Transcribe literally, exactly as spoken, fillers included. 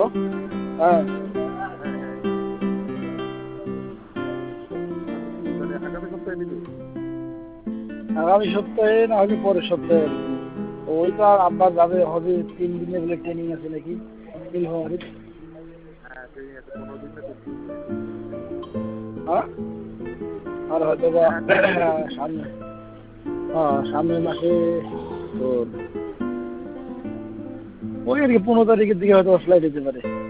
Hello, হ্যাঁ আগামী সপ্তাহে না হলে পরের সপ্তাহে আর কি। ওইটা আব্বা যাবে হবে, তিন দিনের বলে ট্রেনিং আছে নাকি নীলফামারীর। হ্যাঁ আর হয়তো বা সামনে হ্যাঁ সামনের মাসে তো ওই আর কি পনেরো তারিখের দিকে হয়তো ফ্লাইট যেতে পারে।